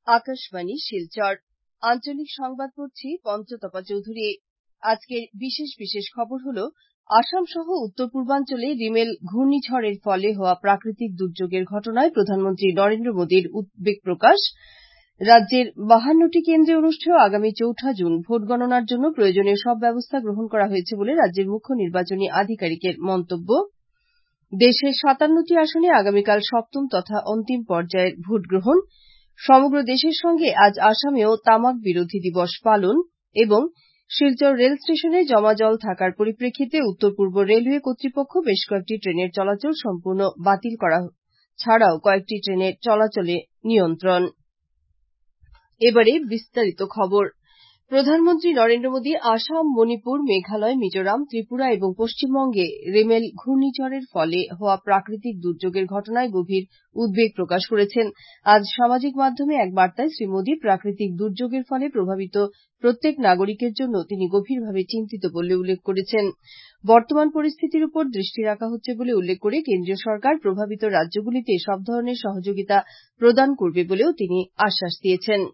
আকাশবাণী শিলচর আঞ্চলিক সংবাদ পড়ছি পঞ্চতপা চৌধুরী। আজকের বিশেষ খবর হলো আসাম সহ উত্তর পূর্বাঞ্চলে রিমেল ঘূর্ণিঝড়ের ফলে হওয়া প্রাকৃতিক দুর্যোগের ঘটনায় প্রধানমন্ত্রী নরেন্দ্র মোদীর উদ্বেগ প্রকাশ। রাজ্যের 52টি কেন্দ্রে অনুষ্ঠেয় আগামী ৪ঠা জুন ভোট গণনার জন্য প্রয়োজনীয় সব ব্যবস্থা গ্রহণ করা হয়েছে বলে রাজ্যের মুখ্য নির্বাচনী আধিকারিকের মন্তব্য। দেশের ৫৭টি আসনে আগামীকাল সপ্তম তথা অন্তিম পর্যায়ের ভোট গ্রহণ। সমগ্র দেশের সঙ্গে আজ আসামেও তামাক বিরোধী দিবস পালন এবং শিলচর রেল স্টেশনে জমা জল থাকার পরিপ্রেক্ষিতে উত্তর পূর্ব রেলওয়ে কর্তৃপক্ষ বেশ কয়েকটি ট্রেনের চলাচল সম্পূর্ণ বাতিল করা ছাড়াও কয়েকটি ট্রেনের চলাচলে নিয়ন্ত্রণ। প্রধানমন্ত্রী নরেন্দ্র মোদী আসাম, মণিপুর, মেঘালয়, মিজোরাম, ত্রিপুরা এবং পশ্চিমবঙ্গে রিমেল ঘূর্ণিঝড়ের ফলে হওয়া প্রাকৃতিক দুর্যোগের ঘটনায় গভীর উদ্বেগ প্রকাশ করেছেন। আজ সামাজিক মাধ্যমে এক বার্তায় শ্রী মোদী প্রাকৃতিক দুর্যোগের ফলে প্রভাবিত প্রত্যেক নাগরিকের জন্য তিনি গভীরভাবে চিন্তিত বলে উল্লেখ করেছেন। বর্তমান পরিস্থিতির উপর দৃষ্টি রাখা হচ্ছে বলে উল্লেখ করে কেন্দ্রীয় সরকার প্রভাবিত রাজ্যগুলিতে সব ধরনের সহযোগিতা প্রদান করবে বলেও তিনি আশ্বাস দিয়েছেন।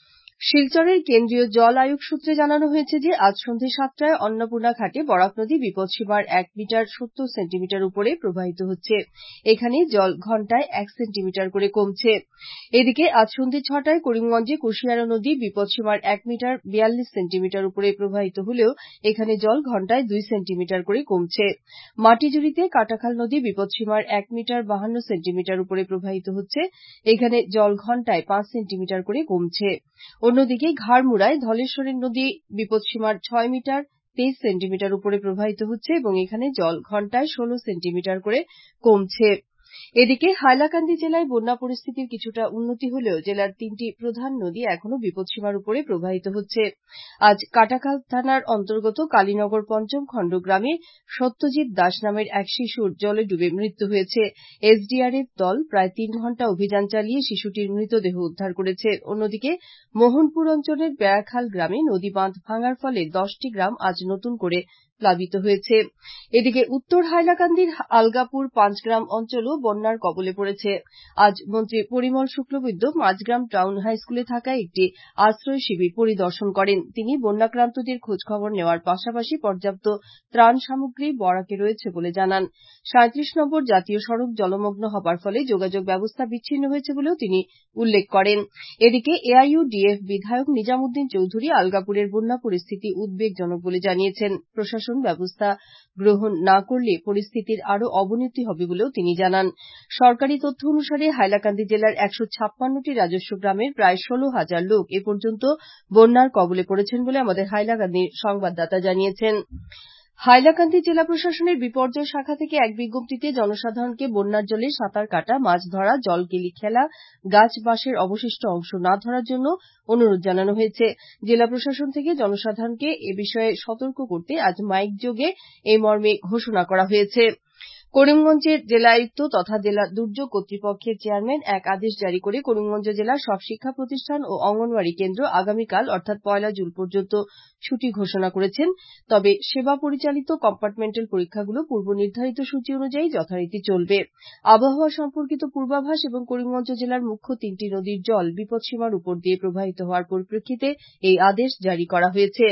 শিলচরের কেন্দ্রীয় জল আয়োগ সূত্রে জানানো হয়েছে যে আজ সন্ধে ৭টায় অন্নপূর্ণা ঘাটে বরাক নদী বিপদসীমার ১ মিটার ৭০ সেন্টিমিটার উপরে প্রবাহিত হচ্ছে। এখানে জল ঘণ্টায় ১ সেন্টিমিটার করে কমছে। এদিকে আজ সন্ধে ৬টায় করিমগঞ্জে কুশিয়ারা নদী বিপদসীমার ১ মিটার ৪২ সেন্টিমিটার উপরে প্রবাহিত হলেও এখানে জল ঘণ্টায় ২ সেন্টিমিটার করে কমছে। মাটিজুড়িতে কাটাখাল নদী বিপদসীমার ১ মিটার ৫২ সেন্টিমিটার উপরে প্রবাহিত হচ্ছে। এখানে জল ঘণ্টায় ৫ সেন্টিমিটার করে কমছে। অন্যদিকে ঘাড়মুড়ায় ধলেশ্বরী নদী বিপদসীমার ৬ মিটার ২৩ সেন্টিমিটার উপরে প্রবাহিত হচ্ছে এবং এখানে জল ঘণ্টায় ১৬ সেন্টিমিটার করে কমছে। এদিকে হাইলাকান্দি জেলায় বন্যা পরিস্থিতির কিছুটা উন্নতি হলেও জেলার ৩টি প্রধান নদী এখনো বিপদসীমার উপরে প্রবাহিত হচ্ছে। আজ কাটাখাল থানার অন্তর্গত কালীনগর পঞ্চম খণ্ড গ্রামে সত্যজিৎ দাস নামের এক শিশুর জলে ডুবে মৃত্যু হয়েছে। এসডিআরএফ দল প্রায় ৩ ঘণ্টা অভিযান চালিয়ে শিশুটির মৃতদেহ উদ্ধার করেছে। অন্যদিকে মোহনপুর অঞ্চলের বেড়াখাল গ্রামে নদী বাঁধ ভাঙার ফলে ১০টি গ্রাম আজ নতুন করে প্লাবিত হয়েছে। এদিকে উত্তর হাইলাকান্দির আলগাপুর পাঁচগ্রাম অঞ্চলও বন্যার কবলে পড়েছে। আজ মন্ত্রী পরিমল শুক্লবৈদ্য মাঝগ্রাম টাউন হাইস্কুলে থাকা একটি আশ্রয় শিবির পরিদর্শন করেন। তিনি বন্যাক্রান্তদের খোঁজখবর নেওয়ার পাশাপাশি পর্যাপ্ত ত্রাণ সামগ্রী বরাকে রয়েছে বলে জানান। ৩৭ নম্বর জাতীয় সড়ক জলমগ্ন হবার ফলে যোগাযোগ ব্যবস্থা বিচ্ছিন্ন হয়েছে বলেও তিনি উল্লেখ করেন। এদিকে এআইইউডিএফ বিধায়ক নিজামুদ্দিন চৌধুরী আলগাপুরের বন্যা পরিস্থিতি উদ্বেগজনক বলে জানিয়েছেন। প্রশাসন ব্যবস্থা গ্রহণ না করলে পরিস্থিতির আরও অবনতি হবে বলেও তিনি জানান। সরকারি তথ্য অনুসারে হাইলাকান্দি জেলার ১৫৬টি রাজস্ব গ্রামের প্রায় ১৬,০০০ লোক এ পর্যন্ত বন্যার কবলে পড়েছেন বলে আমাদের হাইলাকান্দির সংবাদদাতা জানিয়েছেন। হাইলাকান্দি জেলা প্রশাসনের বিপর্যয় শাখা থেকে এক বিজ্ঞপ্তিতে জনসাধারণকে বন্যার জলে সাঁতার কাটা, মাছ ধরা, জলকেলি খেলা, গাছ বাঁশের অবশিষ্ট অংশ না ধরার জন্য অনুরোধ জানানো হয়েছে। জেলা প্রশাসন থেকে জনসাধারণকে এ বিষয়ে সতর্ক করতে আজ মাইক যোগে এই মর্মে ঘোষণা করা হয়েছে। করিমগঞ্জের জেলা আয়ুক্ত তথা জেলা দুর্যোগ কর্তৃপক্ষের চেয়ারম্যান এক আদেশ জারি করে করিমগঞ্জ জেলার সব শিক্ষা প্রতিষ্ঠান ও অঙ্গনওয়াড়ি কেন্দ্র আগামীকাল অর্থাৎ ১লা জুন পর্যন্ত ছুটি ঘোষণা করেছেন। তবে সেবা পরিচালিত কম্পার্টমেন্টাল পরীক্ষাগুলো পূর্ব নির্ধারিত সূচি অনুযায়ী যথারীতি চলবে। আবহাওয়া সম্পর্কিত পূর্বাভাস এবং করিমগঞ্জ জেলার মুখ্য ৩টি নদীর জল বিপদসীমার উপর দিয়ে প্রবাহিত হওয়ার পরিপ্রেক্ষিতে এই আদেশ জারি করা হয়েছে।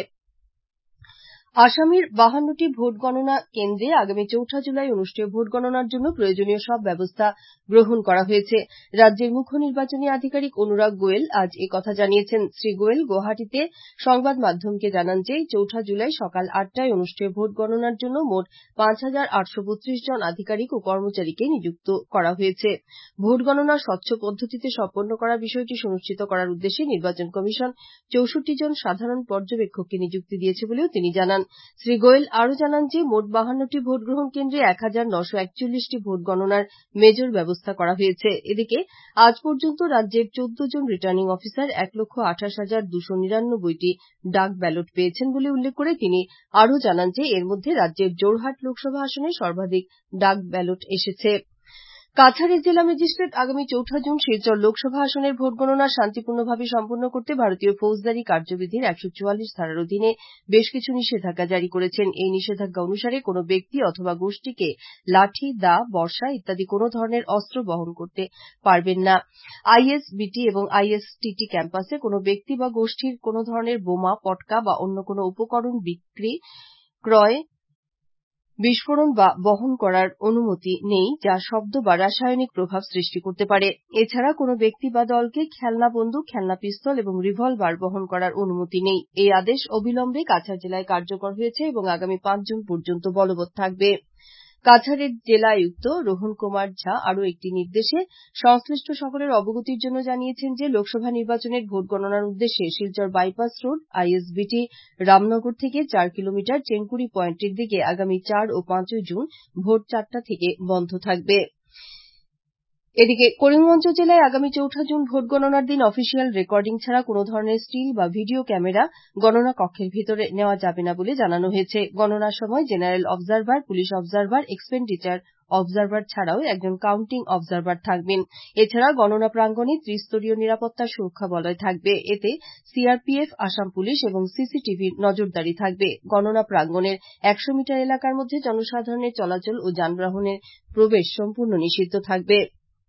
আসামের ৫২টি ভোট গণনা কেন্দ্রে আগামী ৪ঠা জুলাই অনুষ্ঠেয় ভোট গণনার জন্য প্রয়োজনীয় সব ব্যবস্থা গ্রহণ করা হয়েছে। রাজ্যের মুখ্য নির্বাচনী আধিকারিক অনুরাগ গোয়েল আজ একথা জানিয়েছেন। শ্রী গোয়েল গুয়াহাটিতে সংবাদ মাধ্যমকে জানান যে ৪ঠা জুলাই সকাল ৮টায় অনুষ্ঠেয় ভোট গণনার জন্য মোট ৫,৮৩২ জন আধিকারিক ও কর্মচারীকে নিযুক্ত করা হয়েছে। ভোট গণনা স্বচ্ছ পদ্ধতিতে সম্পন্ন করার বিষয়টি সুনিশ্চিত করার উদ্দেশ্যে নির্বাচন কমিশন ৬৪ জন সাধারণ পর্যবেক্ষককে নিযুক্তি দিয়েছে বলেও তিনি জানান। শ্রী গোয়েল আরও জানান যে মোট ৫২টি ভোট গ্রহণ কেন্দ্রে ১,৯৪১টি ভোট গণনার মেজর ব্যবস্থা করা হয়েছে। এদিকে আজ পর্যন্ত রাজ্যের ১৪ জন রিটার্নিং অফিসার ১,২৮,২৯৯টি ডাক ব্যালট পেয়েছেন বলে উল্লেখ করে তিনি আরও জানান যে এর মধ্যে রাজ্যের জোরহাট লোকসভা আসনে সর্বাধিক ডাক ব্যালট এসেছে। কাছাড়ের জেলা ম্যাজিস্ট্রেট আগামী ৪ জুন শিলচর লোকসভা আসনের ভোট গণনা শান্তিপূর্ণভাবে সম্পন্ন করতে ভারতীয় ফৌজদারি কার্যবিধির ১৪৪ ধারার অধীনে বেশ কিছু নিষেধাজ্ঞা জারি করেছেন। এই নিষেধাজ্ঞা অনুসারে কোন ব্যক্তি অথবা গোষ্ঠীকে লাঠি, দা, বর্ষা ইত্যাদি কোন ধরনের অস্ত্র বহন করতে পারবেন না। আইএসবিটি এবং আইএসটিটি ক্যাম্পাসে কোন ব্যক্তি বা গোষ্ঠীর কোন ধরনের বোমা, পটকা বা অন্য কোন উপকরণ বিক্রি, ক্রয়, বিস্ফোরণ বা বহন করার অনুমতি নেই যা শব্দ বা রাসায়নিক প্রভাব সৃষ্টি করতে পারে। এছাড়া কোন ব্যক্তি বা দলকে খেলনা বন্দুক, খেলনা পিস্তল এবং রিভলভার বহন করার অনুমতি নেই। এই আদেশ অবিলম্বে কাছাড় জেলায় কার্যকর হয়েছে এবং আগামী ৫ জুন পর্যন্ত বলবৎ থাকবে। কাছাড়ের জেলা আয়ুক্ত রোহন কুমার ঝা আরও একটি নির্দেশে সংশ্লিষ্ট সকলের অবগতির জন্য জানিয়েছেন যে লোকসভা নির্বাচনের ভোট গণনার উদ্দেশ্যে Silchar bypass road, ISBT Ramnagar থেকে ৪ কিলোমিটার চেংকুরি পয়েন্টের দিকে আগামী ৪ ও ৫ জুন ভোর ৪টা থেকে বন্ধ থাকবে। এদিকে করিমগঞ্জ জেলায় আগামী ৪ জুন ভোট গণনার দিন অফিসিয়াল রেকর্ডিং ছাড়া কোন ধরনের স্টিল বা ভিডিও ক্যামেরা গণনা কক্ষের ভিতরে নেওয়া যাবে না বলে জানানো হয়েছে। গণনার সময় general observer, police observer, expenditure observer ছাড়াও একজন কাউন্টিং অবজারভার থাকবেন। এছাড়া গণনা প্রাঙ্গণে ত্রিস্তরীয় নিরাপত্তা সুরক্ষা বলয় থাকবে। এতে সিআরপিএফ, আসাম পুলিশ এবং সিসিটিভির নজরদারি থাকবে। গণনা প্রাঙ্গণের ১০০ মিটার এলাকার মধ্যে জনসাধারণের চলাচল ও যানবাহনের প্রবেশ সম্পূর্ণ নিষিদ্ধ থাকবে।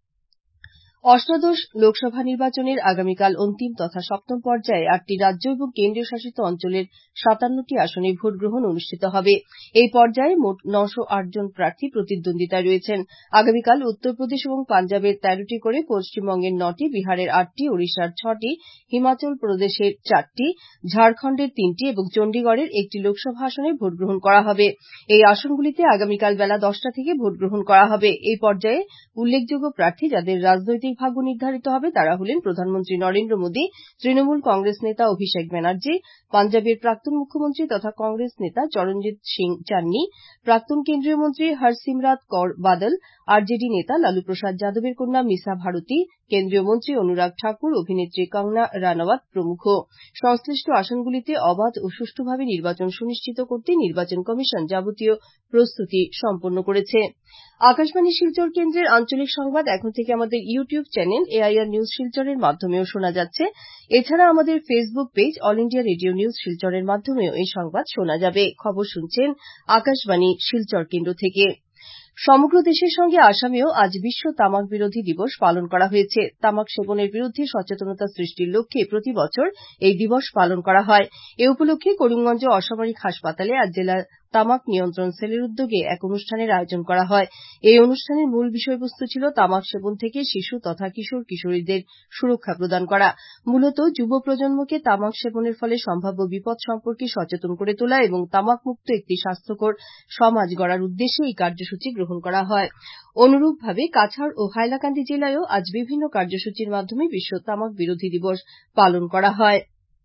অষ্টাদশ লোকসভা নির্বাচনের আগামীকাল অন্তিম তথা সপ্তম পর্যায়ে ৮টি রাজ্য এবং কেন্দ্রীয় শাসিত অঞ্চলের ৫৭টি আসনে ভোট গ্রহণ অনুষ্ঠিত হবে। এই পর্যায়ে মোট ৯০৮ জন প্রার্থী প্রতিদ্বন্দ্বিতায় রয়েছেন। আগামীকাল উত্তরপ্রদেশ এবং পাঞ্জাবের ১৩টি করে, পশ্চিমবঙ্গের ৯টি, বিহারের ৮টি, ওড়িশার ৬টি, হিমাচল প্রদেশের ৪টি, ঝাড়খণ্ডের ৩টি এবং চণ্ডীগড়ের ১টি লোকসভা আসনে ভোট গ্রহণ করা হবে। এই আসনগুলিতে আগামীকাল বেলা ১০টা থেকে ভোট গ্রহণ করা হবে। এই পর্যায়ে উল্লেখযোগ্য প্রার্থী যাদের রাজনৈতিক ভাগ্য নির্ধারিত হবে তারা হলেন প্রধানমন্ত্রী নরেন্দ্র মোদী, তৃণমূল কংগ্রেস নেতা অভিষেক ব্যানার্জী, পাঞ্জাবের প্রাক্তন মুখ্যমন্ত্রী তথা কংগ্রেস নেতা চরণজিৎ সিং চান্নি, প্রাক্তন কেন্দ্রীয় মন্ত্রী হরসিমরাত কৌর বাদল, আরজেডি নেতা লালু প্রসাদ যাদবের কন্যা মিসা ভারতী, কেন্দ্রীয় মন্ত্রী অনুরাগ ঠাকুর, অভিনেত্রী কঙ্গনা রানাওয়াত প্রমুখ। সংশ্লিষ্ট আসনগুলিতে অবাধ ও সুষ্ঠুভাবে নির্বাচন সুনিশ্চিত করতে নির্বাচন কমিশন যাবতীয় প্রস্তুতি সম্পন্ন করেছে। আকাশবাণী শিলচর কেন্দ্রের আঞ্চলিক সংবাদ এখন থেকে আমাদের ইউটিউব চ্যানেল এআইআর নিউজ শিলচরের মাধ্যমেও শোনা যাচ্ছে। এছাড়া আমাদের Facebook page all India radio news শিলচরের মাধ্যমেও এই সংবাদ শোনা যাবে। খবর শুনছেন আকাশবাণী শিলচর কেন্দ্র থেকে। সমগ্র দেশের সঙ্গে আসামেও আজ বিশ্ব তামাক বিরোধী দিবস পালন করা হয়েছে। তামাক সেবনের বিরুদ্ধে সচেতনতা সৃষ্টির লক্ষ্যে প্রতি বছর এই দিবস পালন করা হয়। এ উপলক্ষে করিমগঞ্জ অসামরিক হাসপাতালে আজ জেলা তামাক নিয়ন্ত্রণ সেলের উদ্যোগে এক অনুষ্ঠানের আয়োজন করা হয়। এই অনুষ্ঠানের মূল বিষয়বস্তু ছিল তামাক সেবন থেকে শিশু তথা কিশোর কিশোরীদের সুরক্ষা প্রদান করা। মূলত যুব প্রজন্মকে তামাক সেবনের ফলে সম্ভাব্য বিপদ সম্পর্কে সচেতন করে তোলা এবং তামাকমুক্ত একটি স্বাস্থ্যকর সমাজ গড়ার উদ্দেশ্যে এই কার্যসূচি গ্রহণ করা হয়। অনুরূপভাবে কাছাড় ও হাইলাকান্দি জেলায়ও আজ বিভিন্ন কার্যসূচির মাধ্যমে বিশ্ব তামাক বিরোধী দিবস পালন করা হয়।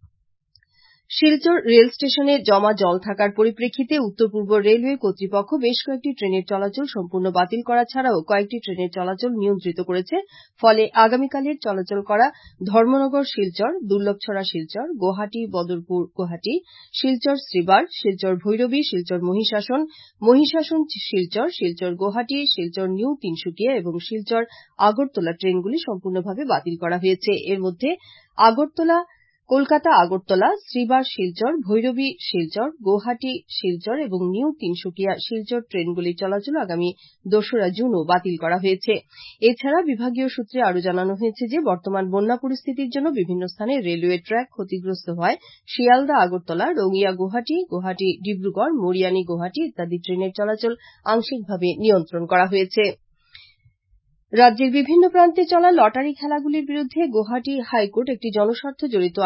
শিলচর রেল স্টেশনে জমা জল থাকার পরিপ্রেক্ষিতে উত্তর পূর্ব রেলওয়ে কর্তৃপক্ষ বেশ কয়েকটি ট্রেনের চলাচল সম্পূর্ণ বাতিল করা ছাড়াও কয়েকটি ট্রেনের চলাচল নিয়ন্ত্রিত করেছে। ফলে আগামীকালের চলাচল করা ধর্মনগর শিলচর, দুর্লভছড়া শিলচর, গুয়াহাটি বদরপুর গুয়াহাটি, শিলচর শ্রীবার, শিলচর ভৈরবী, শিলচর মহিষাসন, মহিষাসন শিলচর, শিলচর গুয়াহাটি, শিলচর নিউ তিনসুকিয়া এবং শিলচর আগরতলা ট্রেনগুলি সম্পূর্ণভাবে বাতিল করা হয়েছে। এর মধ্যে কলকাতা আগরতলা, শ্রীবার শিলচর, ভৈরবী শিলচর, গুয়াহাটি শিলচর এবং নিউ তিনসুকিয়া শিলচর ট্রেনগুলির চলাচল আগামী ২রা জুনও বাতিল করা হয়েছে। এছাড়া বিভাগীয় সূত্রে আরও জানানো হয়েছে যে বর্তমান বন্যা পরিস্থিতির জন্য বিভিন্ন স্থানে রেলওয়ে ট্র্যাক ক্ষতিগ্রস্ত হওয়ায় শিয়ালদা আগরতলা, রঙিয়া গুয়াহাটি, গুয়াহাটি ডিব্রুগড়, মরিয়ানি গুয়াহাটি ইত্যাদি ট্রেনের চলাচল আংশিকভাবে নিয়ন্ত্রণ করা হয়েছে। রাজ্যের বিভিন্ন প্রান্তে চলা লটারি খেলাগুলির বিরুদ্ধে গুয়াহাটি হাইকোর্টে একটি জনস্বার্থ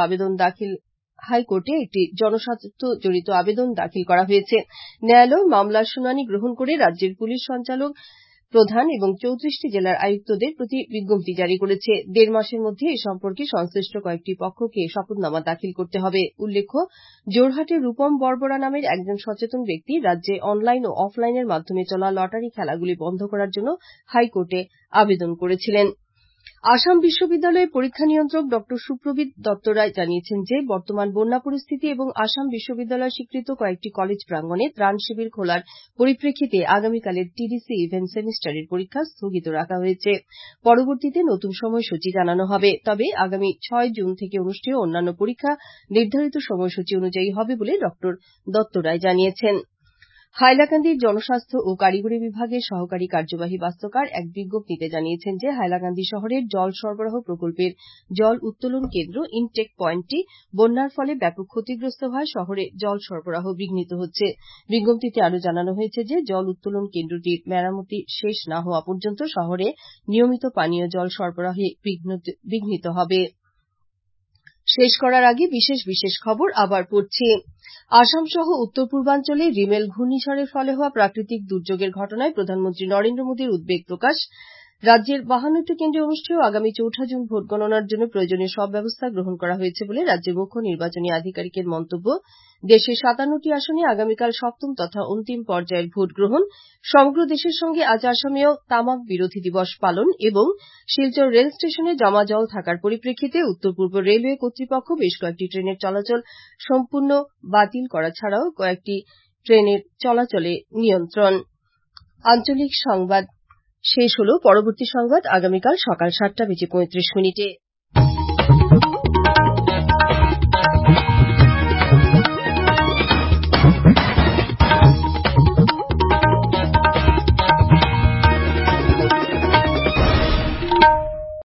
জড়িত আবেদন দাখিল করা হয়েছে। ন্যায়ালয় মামলার শুনানি গ্রহণ করে রাজ্যের পুলিশ সঞ্চালক প্রধান এবং ৩৪টি জেলার আয়ুক্তদের প্রতি বিজ্ঞপ্তি জারি করেছে। ১.৫ মাসের মধ্যে এ সম্পর্কে সংশ্লিষ্ট কয়েকটি পক্ষকে শপথনামা দাখিল করতে হবে। উল্লেখ্য, যোরহাটের রূপম বরবরা নামের একজন সচেতন ব্যক্তি রাজ্যে অনলাইন ও অফলাইনের মাধ্যমে চলা লটারি খেলাগুলি বন্ধ করার জন্য হাইকোর্টে আবেদন করেছিলেন। আসাম বিশ্ববিদ্যালয়ের পরীক্ষা নিয়ন্ত্রক ড সুপ্রবীর দত্ত রায় জানিয়েছেন যে বর্তমান বন্যা পরিস্থিতি এবং আসাম বিশ্ববিদ্যালয় স্বীকৃত কয়েকটি কলেজ প্রাঙ্গনে ত্রাণ শিবির খোলার পরিপ্রেক্ষিতে আগামীকালের টিডিসি ইভেন্ট সেমিস্টারের পরীক্ষা স্থগিত রাখা হয়েছে। পরবর্তীতে নতুন সময়সূচি জানানো হবে। তবে আগামী ৬ জুন থেকে অনুষ্ঠেয় অন্যান্য পরীক্ষা নির্ধারিত সময়সূচি অনুযায়ী হবে বলে ড দত্ত রায় জানিয়েছেন। হাইলাকান্দির জনস্বাস্থ্য ও কারিগরি বিভাগের সহকারী কার্যবাহী বাস্তুকার এক বিজ্ঞপ্তিতে জানিয়েছেন যে হাইলাকান্দি শহরের জল সরবরাহ প্রকল্পের জল উত্তোলন কেন্দ্র ইনটেক পয়েন্টটি বন্যার ফলে ব্যাপক ক্ষতিগ্রস্ত হওয়ায় শহরে জল সরবরাহ বিঘ্নিত হচ্ছে। বিজ্ঞপ্তিতে আরো জানানো হয়েছে যে জল উত্তোলন কেন্দ্রটির মেরামতি শেষ না হওয়া পর্যন্ত শহরে নিয়মিত পানীয় জল সরবরাহে বিঘ্নিত হবে। শেষ করার আগে বিশেষ খবর আবার পড়ছি। আসাম সহ উত্তর পূর্বাঞ্চলে রিমেল ঘূর্ণিঝড়ের ফলে হওয়া প্রাকৃতিক দুর্যোগের ঘটনায় প্রধানমন্ত্রী নরেন্দ্র মোদীর উদ্বেগ প্রকাশ। রাজ্যের ৫২টি কেন্দ্রে অনুষ্ঠেয় আগামী ৪ জুন ভোট গণনার জন্য প্রয়োজনীয় সব ব্যবস্থা গ্রহণ করা হয়েছে বলে রাজ্যের মুখ্য নির্বাচনী আধিকারিকের মন্তব্য। দেশের ৫৭টি আসনে আগামীকাল সপ্তম তথা অন্তিম পর্যায়ের ভোট গ্রহণ। সমগ্র দেশের সঙ্গে আজ আসামেও তামাক বিরোধী দিবস পালন এবং শিলচর রেল স্টেশনে জমা জল থাকার পরিপ্রেক্ষিতে উত্তর পূর্ব রেলওয়ে কর্তৃপক্ষ বেশ কয়েকটি ট্রেনের চলাচল সম্পূর্ণ বাতিল করা ছাড়াও কয়েকটি ট্রেনের চলাচলে নিয়ন্ত্রণ। আঞ্চলিক সংবাদ শেষ হল। পরবর্তী সংবাদ আগামীকাল সকাল ৭টা বেজে ৩৫ মিনিটে।